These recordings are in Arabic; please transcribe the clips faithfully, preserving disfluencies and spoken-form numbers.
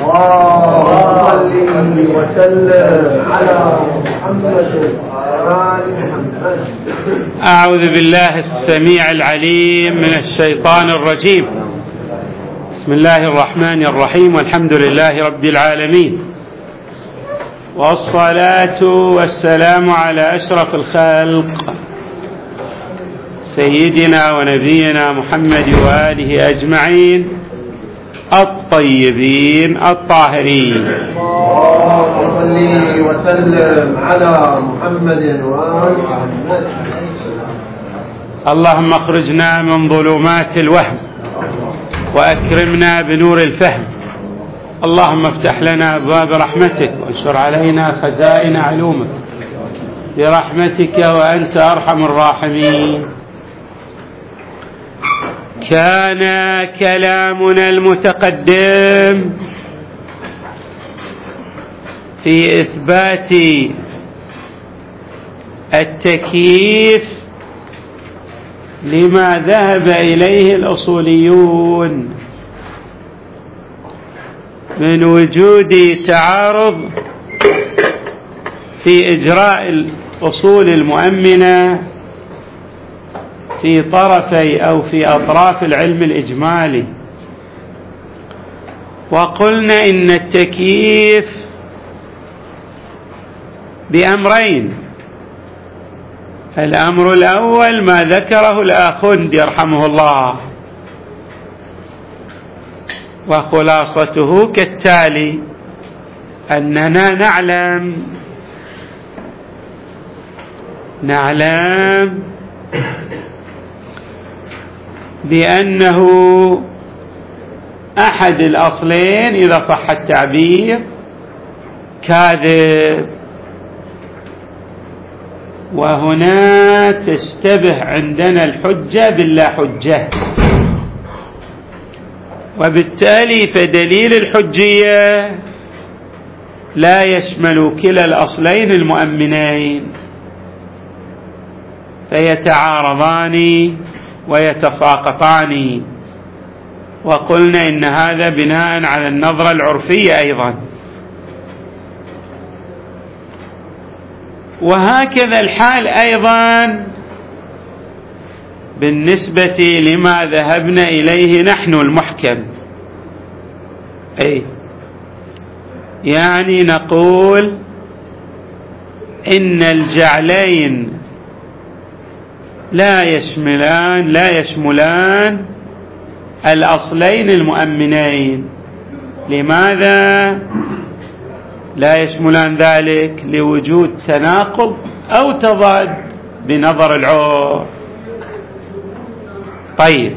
صل وسلم على محمد. أعوذ بالله السميع العليم من الشيطان الرجيم. بسم الله الرحمن الرحيم، والحمد لله رب العالمين، والصلاة والسلام على أشرف الخلق سيدنا ونبينا محمد وآله أجمعين الطيبين الطاهرين. اللهم صل وسلم على محمد وآل محمد. اللهم اخرجنا من ظلمات الوهم وأكرمنا بنور الفهم. اللهم افتح لنا أبواب رحمتك وانشر علينا خزائن علومك برحمتك وأنت أرحم الراحمين. كان كلامنا المتقدم في إثبات التكييف لما ذهب إليه الأصوليون من وجود تعارض في إجراء الأصول المؤمنة في طرفي أو في أطراف العلم الإجمالي. وقلنا إن التكييف بأمرين: الأمر الأول ما ذكره الآخوندي رحمه الله، وخلاصته كالتالي: أننا نعلم نعلم بأنه أحد الأصلين إذا صح التعبير كاذب، وهنا تشتبه عندنا الحجة باللا حجة، وبالتالي فدليل الحجية لا يشمل كلا الأصلين المؤمنين، فيتعارضان ويتساقطان. وقلنا إن هذا بناء على النظرة العرفية أيضا. وهكذا الحال أيضا بالنسبة لما ذهبنا إليه نحن المحكم، أي يعني نقول إن الجعلين لا يشملان لا يشملان الأصلين المؤمنين. لماذا لا يشملان ذلك؟ لوجود تناقض أو تضاد بنظر العرف. طيب،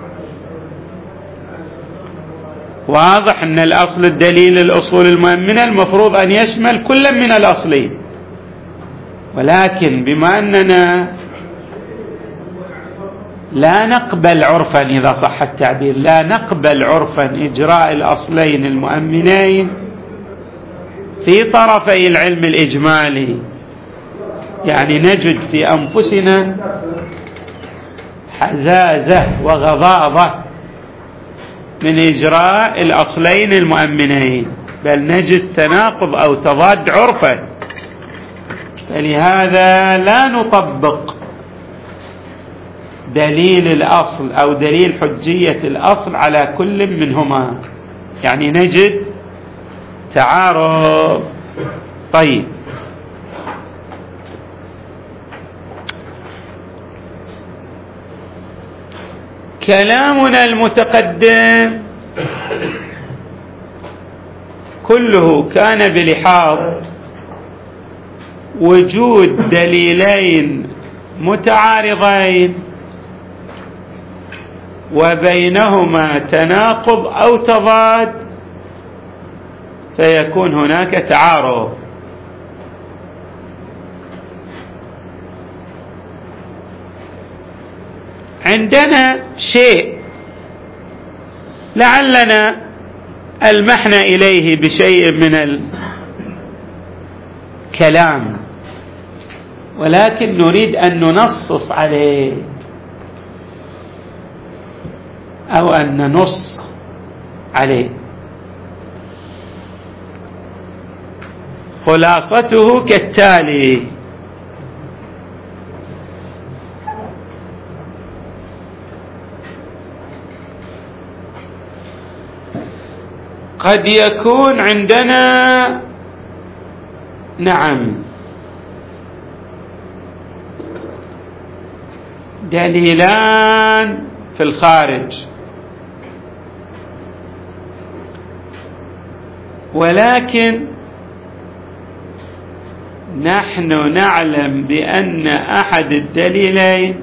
واضح أن الأصل الدليل الأصول المؤمنة المفروض أن يشمل كل من الأصلين، ولكن بما أننا لا نقبل عرفا، إذا صح التعبير، لا نقبل عرفا إجراء الأصلين المؤمنين في طرفي العلم الإجمالي، يعني نجد في أنفسنا حزازة وغضاضة من إجراء الأصلين المؤمنين، بل نجد تناقض أو تضاد عرفا، فلهذا لا نطبق دليل الأصل أو دليل حجية الأصل على كل منهما، يعني نجد تعارض. طيب، كلامنا المتقدم كله كان بلحاظ وجود دليلين متعارضين وبينهما تناقض أو تضاد، فيكون هناك تعارض. عندنا شيء لعلنا ألمحنا إليه بشيء من الكلام، ولكن نريد أن ننصص عليه أو أن ننص عليه. خلاصته كالتالي: قد يكون عندنا نعم دليلان في الخارج، ولكن نحن نعلم بأن أحد الدليلين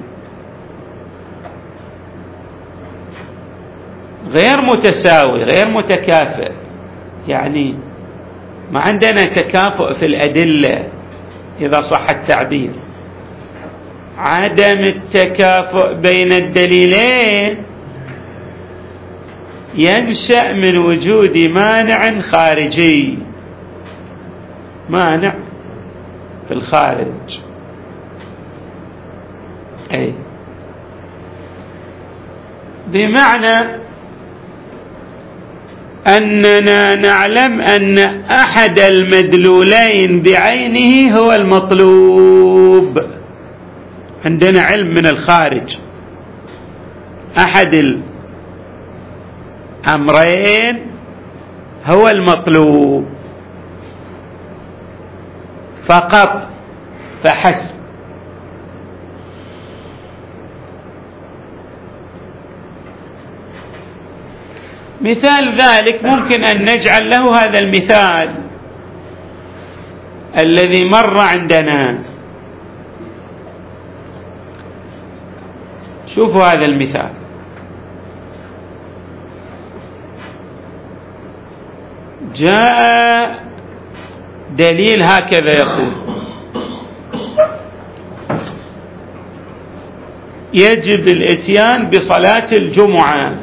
غير متساوي غير متكافئ، يعني ما عندنا تكافؤ في الأدلة إذا صح التعبير. عدم التكافؤ بين الدليلين ينشأ من وجود مانع خارجي، مانع في الخارج. أي بمعنى أننا نعلم أن أحد المدلولين بعينه هو المطلوب، عندنا علم من الخارج أحد الأمرين هو المطلوب فقط فحسب. مثال ذلك ممكن أن نجعل له هذا المثال الذي مر عندنا. شوفوا هذا المثال: جاء دليل هكذا يقول: يجب الاتيان بصلاة الجمعة،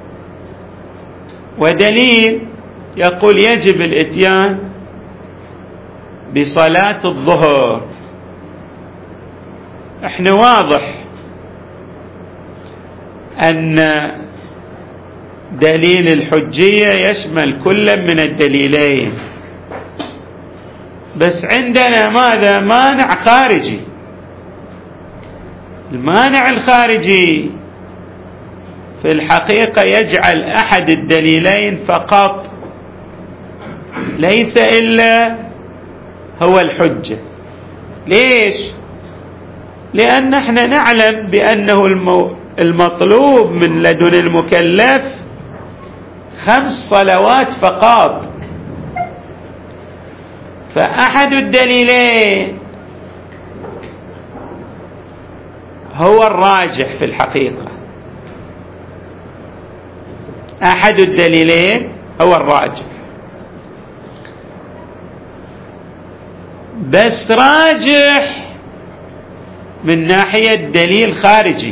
ودليل يقول يجب الاتيان بصلاة الظهر. احنا واضح أن دليل الحجية يشمل كل من الدليلين، بس عندنا ماذا؟ مانع خارجي. المانع الخارجي في الحقيقة يجعل أحد الدليلين فقط ليس إلا هو الحجة. ليش؟ لأن احنا نعلم بأنه المطلوب من لدن المكلف خمس صلوات فقط، فأحد الدليلين هو الراجح في الحقيقة. أحد الدليلين هو الراجح، بس راجح من ناحية دليل خارجي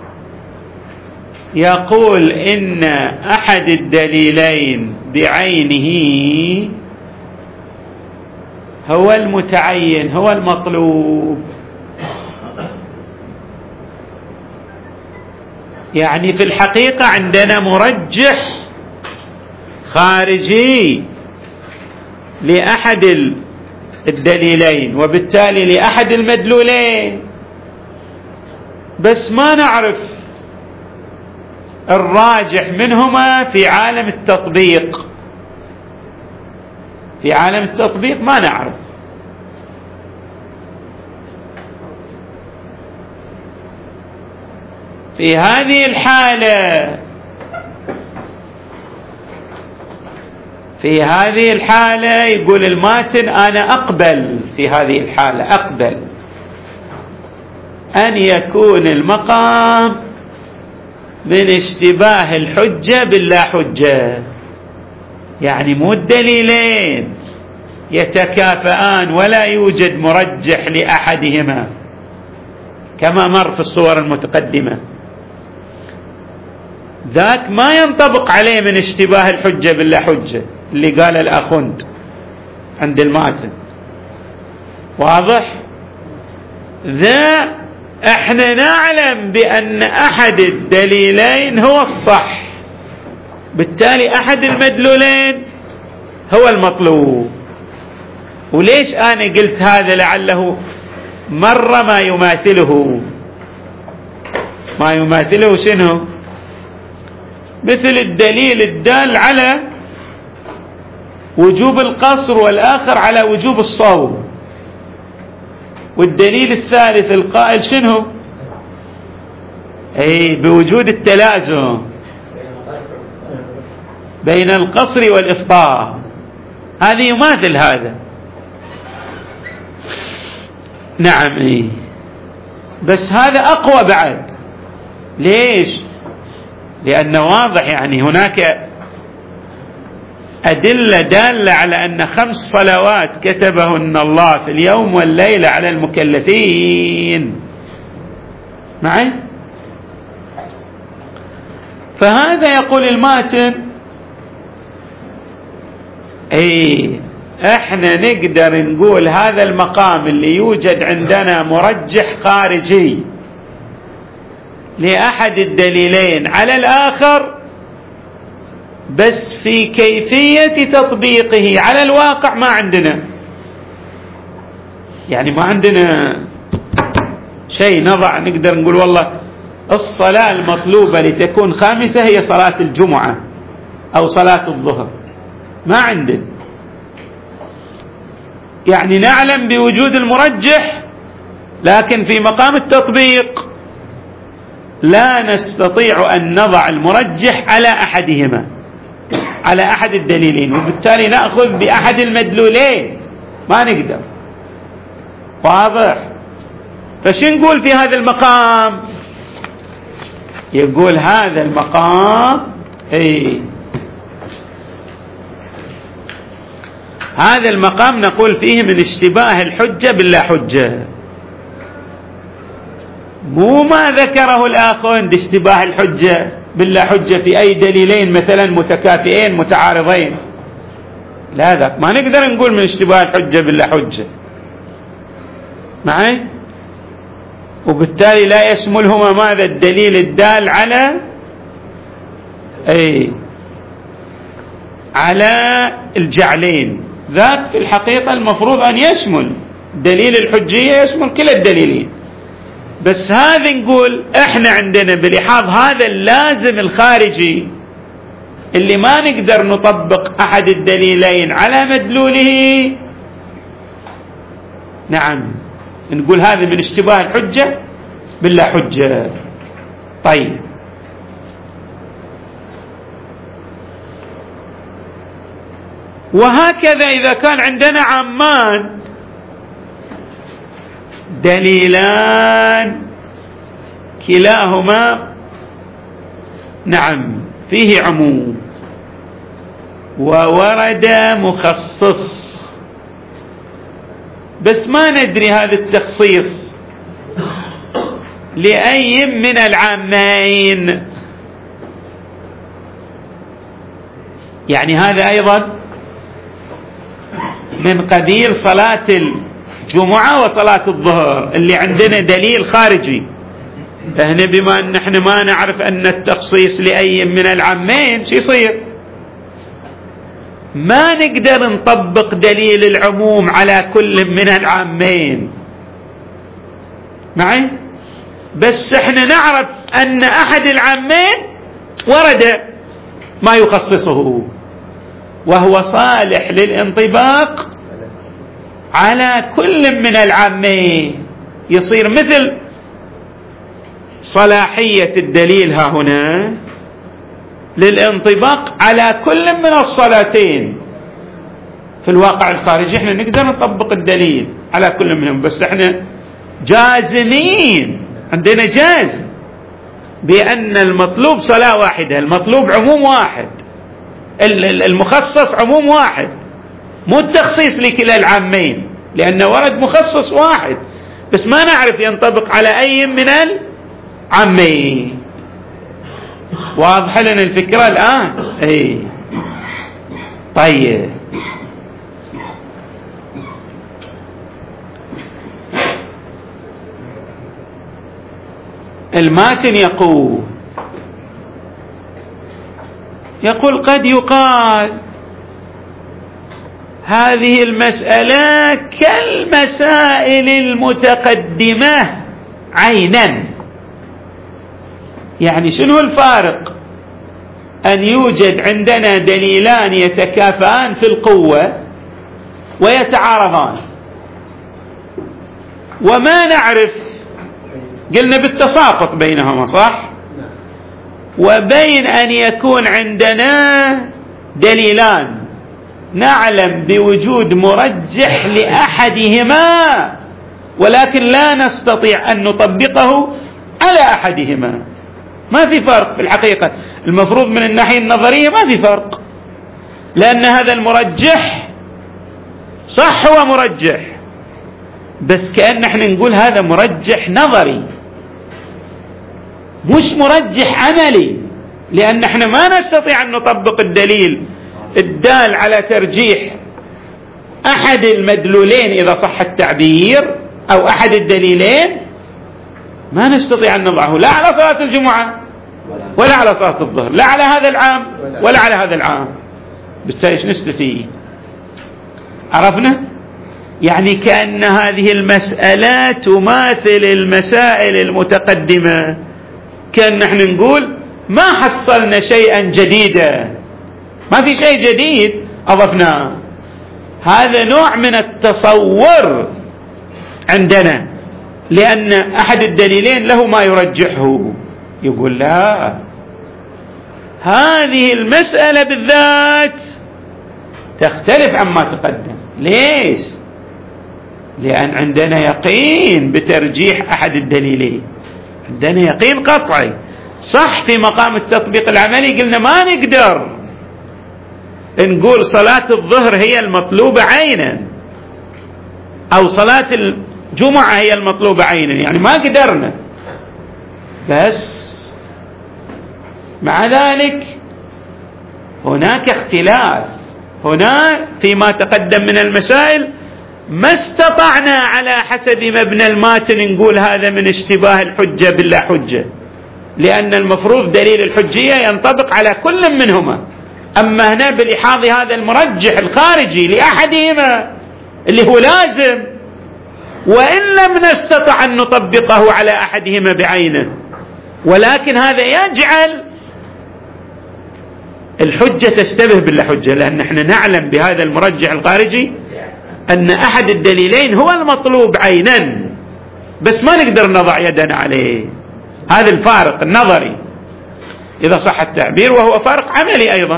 يقول إن أحد الدليلين بعينه هو المتعين هو المطلوب. يعني في الحقيقة عندنا مرجح خارجي لأحد الدليلين وبالتالي لأحد المدلولين، بس ما نعرف الراجح منهما في عالم التطبيق. في عالم التطبيق ما نعرف. في هذه الحالة في هذه الحالة يقول الماتن: أنا أقبل في هذه الحالة أقبل أن يكون المقام من اشتباه الحجة باللا حجة، يعني مو الدليلين يتكافئان ولا يوجد مرجح لأحدهما كما مر في الصور المتقدمة، ذاك ما ينطبق عليه من اشتباه الحجة باللا حجة اللي قال الأخوند عند الماتن. واضح؟ ذا احنا نعلم بأن أحد الدليلين هو الصح، بالتالي أحد المدلولين هو المطلوب. وليش أنا قلت هذا؟ لعله مرة ما يماثله. ما يماثله شنو؟ مثل الدليل الدال على وجوب القصر والآخر على وجوب الصوم، والدليل الثالث القائل شنو؟ أي بوجود التلازم بين القصر والإفطار، هذه يماثل هذا. نعم إيه، بس هذا أقوى بعد. ليش؟ لأنه واضح يعني هناك أدلة دالة على أن خمس صلوات كتبهن الله في اليوم والليلة على المكلفين معي. فهذا يقول الماتن اي احنا نقدر نقول هذا المقام اللي يوجد عندنا مرجح خارجي لأحد الدليلين على الآخر، بس في كيفية تطبيقه على الواقع ما عندنا، يعني ما عندنا شيء نضع نقدر نقول والله الصلاة المطلوبة لتكون خامسة هي صلاة الجمعة أو صلاة الظهر، ما عندنا. يعني نعلم بوجود المرجح، لكن في مقام التطبيق لا نستطيع أن نضع المرجح على أحدهما، على أحد الدليلين، وبالتالي نأخذ بأحد المدلولين، ما نقدر. واضح؟ فشو نقول في هذا المقام؟ يقول هذا المقام اي هذا المقام نقول فيه من اشتباه الحجة باللا حجة، مو ما ذكره الآخرون باشتباه الحجة باللا حجة في أي دليلين مثلا متكافئين متعارضين، لا ذاك ما نقدر نقول من اشتباه الحجة باللا حجة معي. وبالتالي لا يشملهما ماذا؟ الدليل الدال على أي على الجعلين، ذاك في الحقيقة المفروض أن يشمل دليل الحجية، يشمل كلا الدليلين، بس هذا نقول احنا عندنا بلحاظ هذا اللازم الخارجي اللي ما نقدر نطبق أحد الدليلين على مدلوله، نعم نقول هذا من اشتباه الحجة باللا حجة. طيب وهكذا إذا كان عندنا عامان دليلان كلاهما نعم فيه عموم وورد مخصص، بس ما ندري هذا التخصيص لأي من العامين، يعني هذا أيضا من قبيل صلاة الجمعة وصلاة الظهر اللي عندنا دليل خارجي. فهنا بما أن نحن ما نعرف أن التخصيص لأي من العامين شو يصير؟ ما نقدر نطبق دليل العموم على كل من العامين معي، بس احنا نعرف أن أحد العامين ورد ما يخصصه وهو صالح للانطباق على كل من العامين، يصير مثل صلاحية الدليل ها هنا للانطباق على كل من الصلاتين. في الواقع الخارجي احنا نقدر نطبق الدليل على كل منهم، بس احنا جازمين، عندنا جازم بأن المطلوب صلاة واحدة، المطلوب عموم واحد، المخصص عموم واحد، مو التخصيص لكلا العامين، لأنه ورد مخصص واحد بس ما نعرف ينطبق على أي من العامين. واضح لنا الفكرة الآن؟ اي طيب الماتن يقول يقول قد يقال هذه المسألة كالمسائل المتقدمة عينا. يعني شنو الفارق؟ أن يوجد عندنا دليلان يتكافئان في القوة ويتعارضان، وما نعرف، قلنا بالتساقط بينهما صح؟ وبين أن يكون عندنا دليلان نعلم بوجود مرجح لأحدهما ولكن لا نستطيع أن نطبقه على أحدهما. ما في فرق في الحقيقة، المفروض من الناحية النظرية ما في فرق، لأن هذا المرجح صح هو مرجح، بس كأن احنا نقول هذا مرجح نظري مش مرجح عملي، لأن احنا ما نستطيع أن نطبق الدليل الدال على ترجيح أحد المدلولين إذا صح التعبير أو أحد الدليلين، ما نستطيع أن نضعه لا على صلاة الجمعة ولا على صلاة الظهر، لا على هذا العام ولا على هذا العام. بالتالي ايش نستفيد؟ عرفنا؟ يعني كأن هذه المسألة تماثل المسائل المتقدمة، كأن نحن نقول ما حصلنا شيئا جديدا، ما في شيء جديد أضفناه. هذا نوع من التصور عندنا، لأن أحد الدليلين له ما يرجحه. يقول لا، هذه المسألة بالذات تختلف عما تقدم. ليش؟ لأن عندنا يقين بترجيح أحد الدليلين، عندنا يقين قطعي. صح في مقام التطبيق العملي قلنا ما نقدر نقول صلاة الظهر هي المطلوبة عينا أو صلاة الجمعة هي المطلوبة عينا، يعني ما قدرنا. بس مع ذلك هناك اختلاف هنا فيما تقدم من المسائل، ما استطعنا على حسب مبنى الماتن نقول هذا من اشتباه الحجة باللا حجة، لأن المفروض دليل الحجية ينطبق على كل منهما. أما هنا بلحاظ هذا المرجح الخارجي لأحدهما اللي هو لازم، وإن لم نستطع أن نطبقه على أحدهما بعينه، ولكن هذا يجعل الحجة تشتبه باللا حجة، لأن احنا نعلم بهذا المرجح الخارجي أن أحد الدليلين هو المطلوب عينا، بس ما نقدر نضع يدنا عليه. هذا الفارق النظري إذا صح التعبير، وهو فارق عملي أيضا.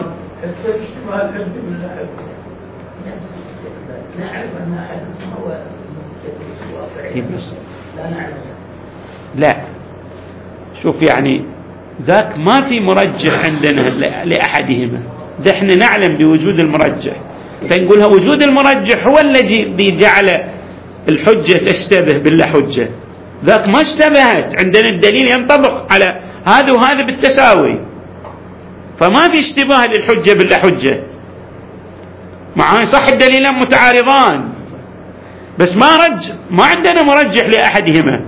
لا شوف، يعني ذاك ما في مرجح عندنا لأحدهما، ده احنا نعلم بوجود المرجح، فنقولها وجود المرجح هو الذي جعل الحجة تشتبه باللا حجة. ذاك ما اشتبهت، عندنا الدليل ينطبق على هذا وهذا بالتساوي، فما في اشتباه للحجة باللا حجة. مع صح الدليلان متعارضان، بس ما رج ما عندنا مرجح لأحدهما.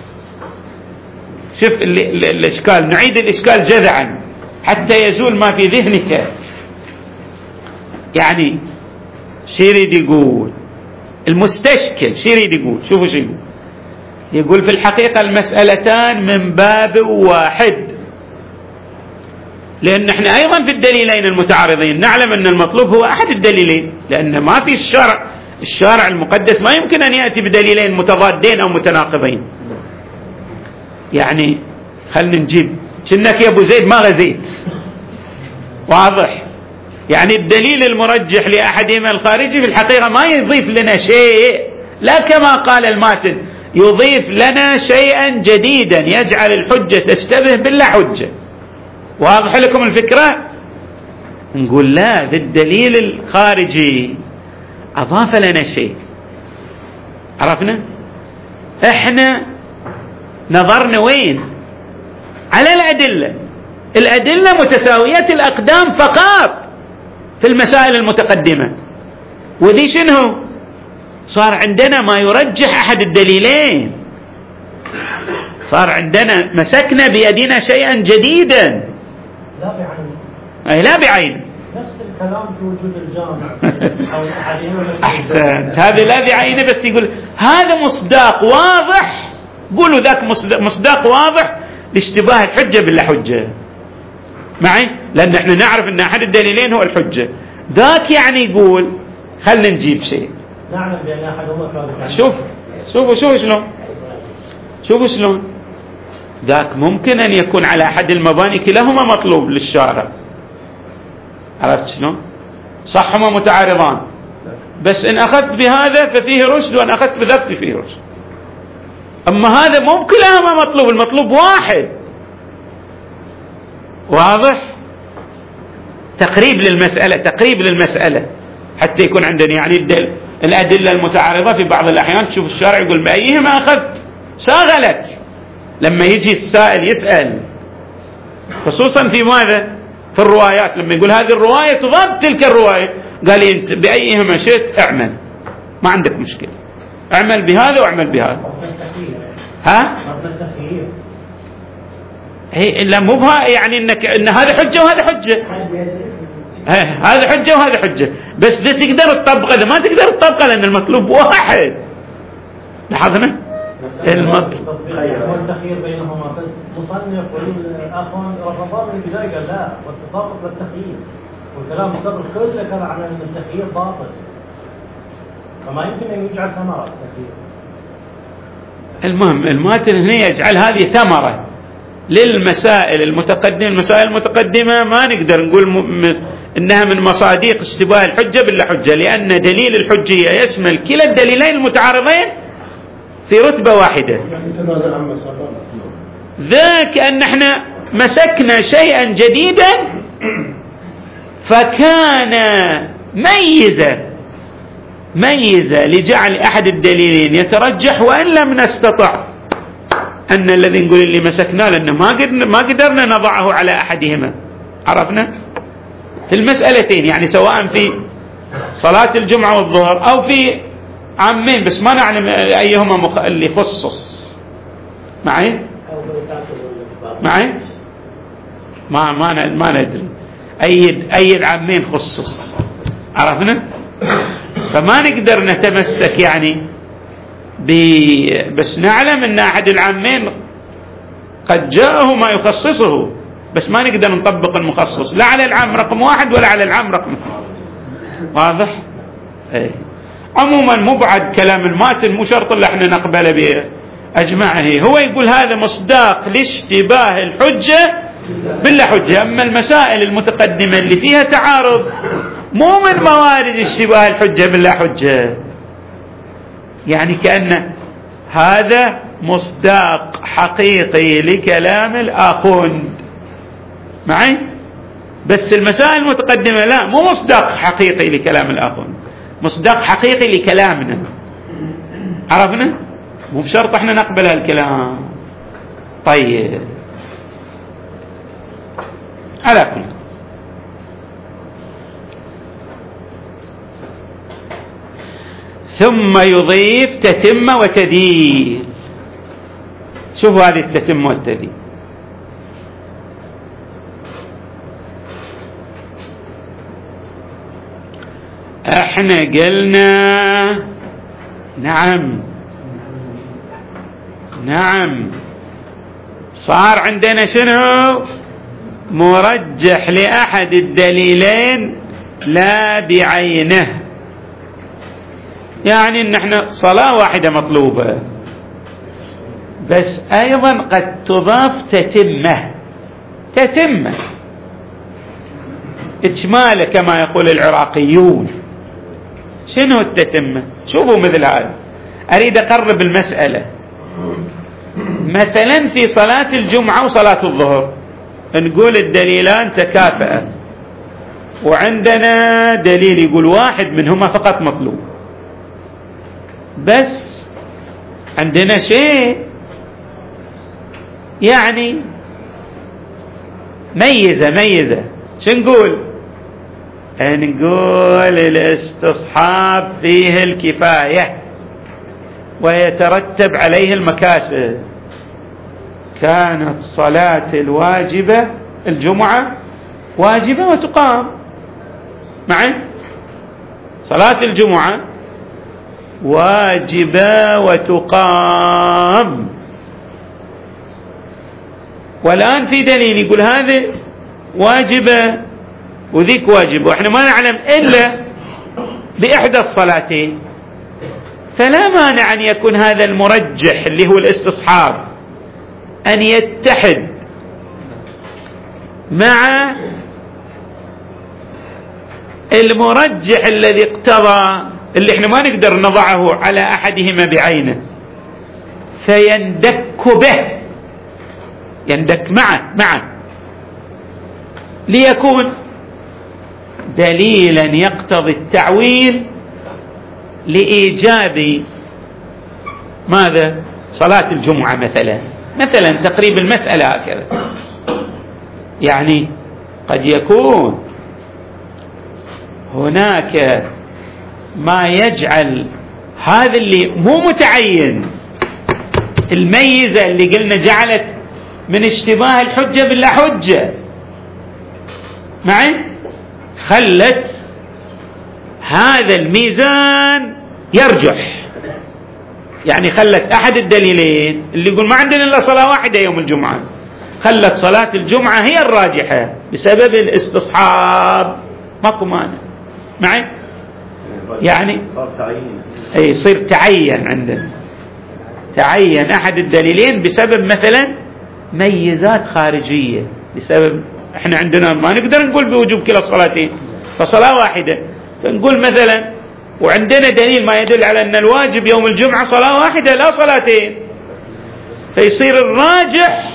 شوف الإشكال، نعيد الإشكال جذعا حتى يزول ما في ذهنك. يعني شو يريد يقول المستشكل؟ شو يريد يقول؟ شوفوا شو يقول. يقول في الحقيقة المسألتان من باب واحد، لأن احنا أيضا في الدليلين المتعارضين نعلم أن المطلوب هو أحد الدليلين، لأن ما في الشرع الشارع المقدس ما يمكن أن يأتي بدليلين متضادين أو متناقضين. يعني خلنا نجيب كأنك يا أبو زيد ما غزيت، واضح؟ يعني الدليل المرجح لأحدهما الخارجي في الحقيقة ما يضيف لنا شيء، لا كما قال الماتن يضيف لنا شيئا جديدا يجعل الحجة تشتبه باللا حجة. واضح لكم الفكرة؟ نقول لا، ذا الدليل الخارجي أضاف لنا شيء. عرفنا؟ احنا نظرنا وين؟ على الأدلة، الأدلة متساوية الأقدام فقط في المسائل المتقدمة، وذي شنو؟ صار عندنا ما يرجح أحد الدليلين، صار عندنا مسكنا بيدنا شيئا جديدا. لا بعين، أي لا بعين، نفس الكلام في وجود الجامع أو أحدهما. أحسنت، هذا الذي عينه، بس يقول هذا مصداق واضح، قولوا ذاك مصداق واضح لاشتباه الحجة باللا حجة معي، لأن احنا نعرف أن أحد الدليلين هو الحجة. ذاك يعني يقول خلنا نجيب شيء نعلم بأن أحدهما كاذب. شوف شوفوا شوفوا شلون شوفوا شلون ذاك ممكن أن يكون على أحد المباني كلاهما مطلوب للشارع، عرفت شلون؟ صح هما متعارضان، بس إن أخذت بهذا ففيه رشد، وإن أخذت بذاك فيه رشد. أما هذا مو كلاهما مطلوب، المطلوب واحد. واضح؟ تقريب للمسألة، تقريب للمسألة حتى يكون عندنا يعني الدل الأدلة المتعارضة في بعض الأحيان تشوف الشارع يقول بأيهما أخذت شاغلك لما يجي السائل يسأل، خصوصا في ماذا؟ في الروايات، لما يقول هذه الرواية تضاد تلك الرواية، قال لي أنت بأيهما شئت اعمل، ما عندك مشكلة، اعمل بهذا واعمل بهذا. ها؟ هي لا مو بها يعني انك ان هذا حجة وهذا حجة، هذا حجة وهذا حجة، بس ده تقدر تطبقه، ده ما تقدر تطبقه لأن المطلوب واحد. لاحظنا المطلوب والتخيير بينهما، المصنف والآخرون رفضا من البداية، قال لا والتصرف للتخيير، والكلام السابق كله كان على أن التخيير باطل، فما يمكن أن يجعل ثمرة التخيير. المهم الماتن هنا يجعل هذه ثمرة للمسائل المتقدمة. المسائل المتقدمة ما نقدر نقول م... إنها من مصادق اشتباه الحجة باللا حجة، لأن دليل الحجية يشمل كلا الدليلين المتعارضين في رتبة واحدة. ذاك أن احنا مسكنا شيئا جديدا فكان ميزة ميزة لجعل أحد الدليلين يترجح، وإن لم نستطع أن الذي نقول اللي مسكناه لأنه ما قدرنا, ما قدرنا نضعه على أحدهما. عرفنا في المسألتين، يعني سواء في صلاة الجمعة والظهر أو في عامين، بس ما نعلم أيهما مخ... اللي خصص معي معي ما ما ما ندري أي أي عامين خصص. عرفنا، فما نقدر نتمسك يعني ب... بس نعلم أن أحد العامين قد جاءه ما يخصصه، بس ما نقدر نطبق المخصص لا على العام رقم واحد ولا على العام رقم اثنين. واضح؟ ايه. عموما مبعد كلام الماتن، مو شرط اللي احنا نقبل به اجمعه. هو يقول هذا مصداق لاشتباه الحجة باللا حجة. اما المسائل المتقدمة اللي فيها تعارض مو من موارد اشتباه الحجة باللا حجة، يعني كأن هذا مصداق حقيقي لكلام الآخوند معي، بس المسائل المتقدمة لا، مو مصداق حقيقي لكلام الآخوند، مصداق حقيقي لكلامنا. عرفنا؟ مو بشرط احنا نقبل هالكلام. طيب على كل ثم يضيف تتمة وتدين. شوفوا هذه التتمة والتدين. احنا قلنا نعم نعم صار عندنا شنو؟ مرجح لأحد الدليلين لا بعينه، يعني ان احنا صلاة واحدة مطلوبة، بس ايضا قد تضاف تتمة. تتمة اجمالة كما يقول العراقيون. شنو التتمة؟ شوفوا مثل هذا، اريد اقرب المسألة. مثلا في صلاة الجمعة وصلاة الظهر نقول الدليلان تكافئة، وعندنا دليل يقول واحد منهما فقط مطلوب، بس عندنا شيء يعني ميزة ميزة. شو نقول؟ نقول الاستصحاب فيه الكفاية ويترتب عليه المكاسب. كانت صلاة الواجبة الجمعة واجبة وتقام، معي؟ صلاة الجمعة واجبة وتقام، والآن في دليل يقول هذه واجبة وذيك واجبة، وإحنا ما نعلم إلا بإحدى الصلاتين، فلا مانع أن يكون هذا المرجح اللي هو الاستصحاب أن يتحد مع المرجح الذي اقتضى اللي احنا ما نقدر نضعه على أحدهما بعينه، فيندك به، يندك معه معه ليكون دليلا يقتضي التعويل لإيجاب ماذا؟ صلاة الجمعة مثلا مثلا تقريب المسألة هكذا. يعني قد يكون هناك ما يجعل هذا اللي مو متعين، الميزة اللي قلنا جعلت من اشتباه الحجة باللا حجة معي، خلت هذا الميزان يرجح، يعني خلت أحد الدليلين اللي يقول ما عندنا إلا صلاة واحدة يوم الجمعة، خلت صلاة الجمعة هي الراجحة بسبب الاستصحاب، ماكو مانع معي، يعني صار تعيين، أي يصير تعين عندنا، تعين أحد الدليلين بسبب مثلا ميزات خارجية، بسبب احنا عندنا ما نقدر نقول بوجوب كلا الصلاتين فصلاة واحدة، فنقول مثلا وعندنا دليل ما يدل على أن الواجب يوم الجمعة صلاة واحدة لا صلاتين، فيصير الراجح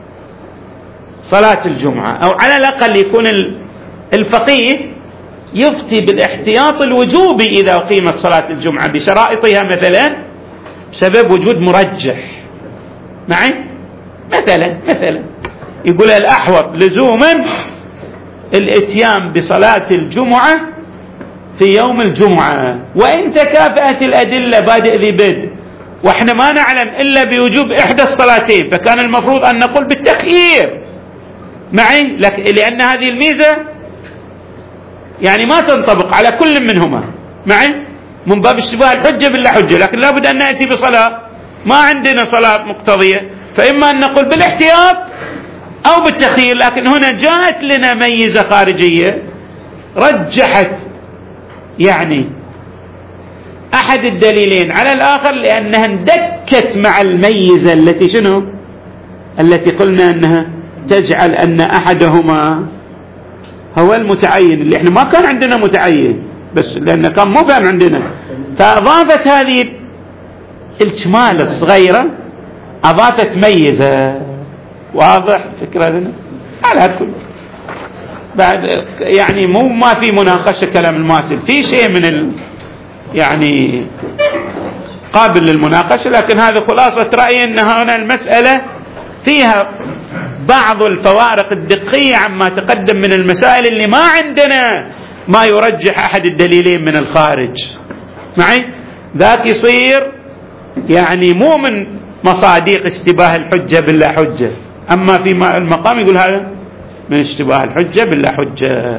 صلاة الجمعة، أو على الأقل يكون الفقيه يفتي بالاحتياط الوجوبي إذا أقيمت صلاة الجمعة بشرائطها مثلا بسبب وجود مرجح معي، مثلا مثلا يقول الأحوط لزوما الاتيان بصلاة الجمعة في يوم الجمعة، وإن تكافأت الأدلة بادئ ذي بدء وإحنا ما نعلم إلا بوجوب إحدى الصلاتين، فكان المفروض أن نقول بالتخيير معي، لأن هذه الميزة يعني ما تنطبق على كل منهما معي من باب اشتباه الحجة باللا حجة، لكن لابد أن نأتي بصلاة ما عندنا صلاة مقتضية، فإما أن نقول بالاحتياط أو بالتخيير، لكن هنا جاءت لنا ميزة خارجية رجحت يعني أحد الدليلين على الآخر لأنها اندكت مع الميزة التي شنو التي قلنا أنها تجعل أن أحدهما هو المتعين، اللي احنا ما كان عندنا متعين بس لأنه كان مو كان عندنا، فأضافت هذه الكمال الصغيرة أضافت ميزة. واضح فكرة لنا على كل بعد يعني مو ما في مناقشة كلام الماتن، في شيء من ال يعني قابل للمناقشة، لكن هذا خلاصة رأيي أن هنا المسألة فيها بعض الفوارق الدقية عما تقدم من المسائل اللي ما عندنا ما يرجح أحد الدليلين من الخارج معي، ذاك يصير يعني مو من مصادق اشتباه الحجة باللا حجة، أما في المقام يقول هذا من اشتباه الحجة باللا حجة.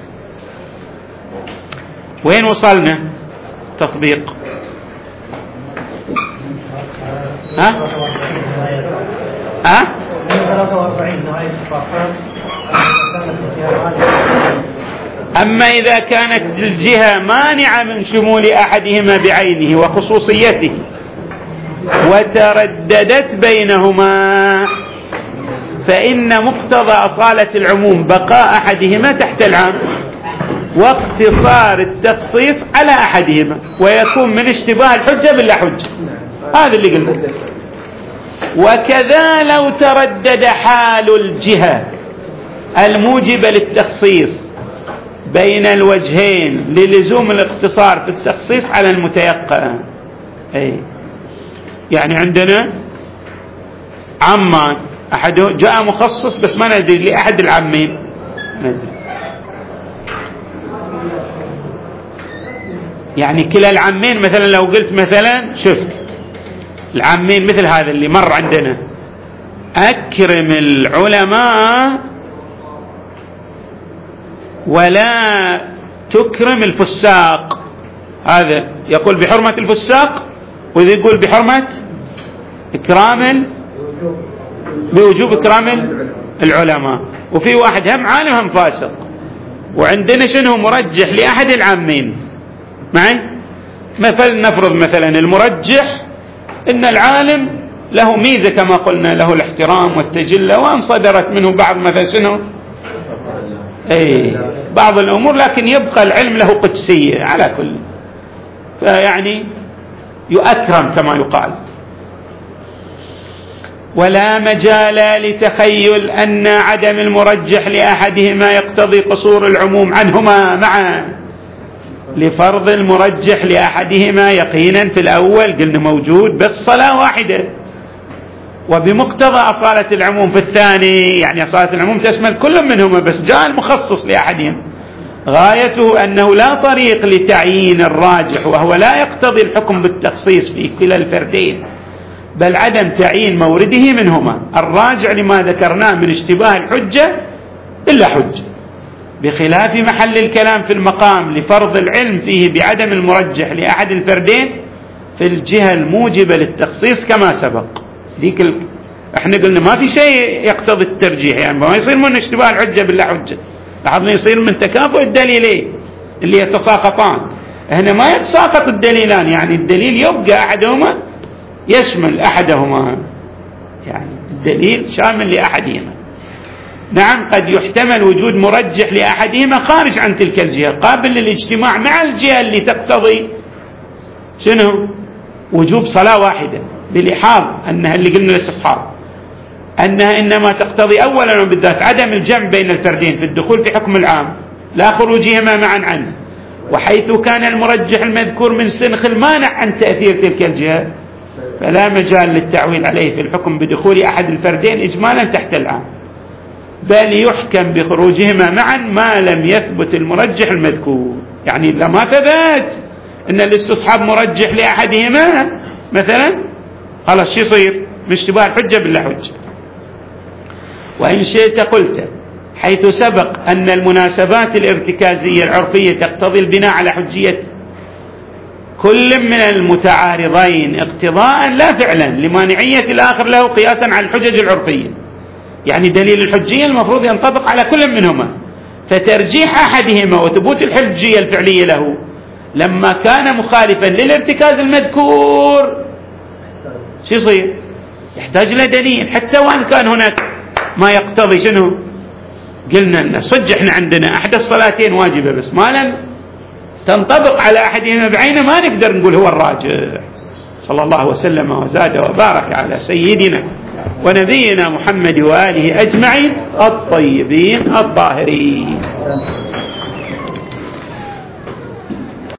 وين وصلنا تطبيق؟ ها ها أما إذا كانت الجهة مانعة من شمول أحدهما بعينه وخصوصيته وترددت بينهما فإن مقتضى أصالة العموم بقاء أحدهما تحت العام واقتصار التخصيص على أحدهما، ويكون من اشتباه الحجة باللا حجة، هذا اللي قلنا. وكذا لو تردد حال الجهة الموجبة للتخصيص بين الوجهين للزوم الاقتصار في التخصيص على المتيقن، أي يعني عندنا عمان أحده جاء مخصص بس ما ندري لأحد العامين ندري. يعني كلا العامين مثلا لو قلت مثلا شوف العامين مثل هذا اللي مر عندنا أكرم العلماء ولا تكرم الفساق، هذا يقول بحرمة الفساق، وإذا يقول بحرمة إكرام بوجوب إكرام العلماء. وفي واحد هم عالم هم فاسق، وعندنا شنو مرجح لأحد العامين معي. مثلا نفرض مثلا المرجح إن العالم له ميزة كما قلنا، له الاحترام والتجلة، وأن صدرت منه بعض مثلا شنو أي بعض الأمور، لكن يبقى العلم له قدسية على كل، فيعني يؤكرم كما يقال. ولا مجال لتخيل أن عدم المرجح لأحدهما يقتضي قصور العموم عنهما معا، لفرض المرجح لأحدهما يقينا في الأول قلنا موجود بس صلاة واحدة، وبمقتضى أصالة العموم في الثاني، يعني أصالة العموم تشمل كل منهما بس جاء المخصص لأحدهم، غايته أنه لا طريق لتعيين الراجح، وهو لا يقتضي الحكم بالتخصيص في كلا الفردين، بل عدم تعيين مورده منهما الراجع لما ذكرناه من اشتباه الحجة إلا حجة، بخلاف محل الكلام في المقام لفرض العلم فيه بعدم المرجح لأحد الفردين في الجهة الموجبة للتخصيص كما سبق. ديك ال... احنا قلنا ما في شيء يقتضي الترجيح، يعني ما يصير من اشتباه الحجة باللا حجة، لاحظنا يصير من تكافؤ الدليلين اللي يتساقطان. هنا ما يتساقط الدليلان، يعني الدليل يبقى أحدهما يشمل أحدهما، يعني الدليل شامل لأحدهما. نعم قد يحتمل وجود مرجح لأحدهما خارج عن تلك الجهة قابل للاجتماع مع الجهة اللي تقتضي شنو وجوب صلاة واحدة، بلحاظ أنها اللي قلنا الاستصحاب أنها إنما تقتضي أولا وبالذات عدم الجمع بين الفردين في الدخول في حكم العام لا خروجهما معا عنه، وحيث كان المرجح المذكور من سنخ المانع عن تأثير تلك الجهة فلا مجال للتعويل عليه في الحكم بدخول أحد الفردين إجمالا تحت العام، بل يحكم بخروجهما معا ما لم يثبت المرجح المذكور. يعني إذا ما ثبت أن الاستصحاب مرجح لأحدهما مثلا خلاص شو يصير؟ من اشتباه الحجة باللا حجة. وإن شئت قلت حيث سبق أن المناسبات الارتكازية العرفية تقتضي البناء على حجية كل من المتعارضين اقتضاء لا فعلا لمانعية الآخر له قياسا على الحجج العرفية، يعني دليل الحجية المفروض ينطبق على كل منهما، فترجيح أحدهما وثبوت الحجية الفعلية له لما كان مخالفا للارتكاز المذكور شو يصير؟ يحتاج إلى دليل، حتى وأن كان هناك ما يقتضي شنو؟ قلنا أن صدق احنا عندنا أحد الصلاتين واجبة بس ما لم تنطبق على أحدهما بعينه ما نقدر نقول هو الراجح. صلى الله وسلم وزاد وبارك على سيدنا ونبينا محمد وآله أجمعين الطيبين الطاهرين.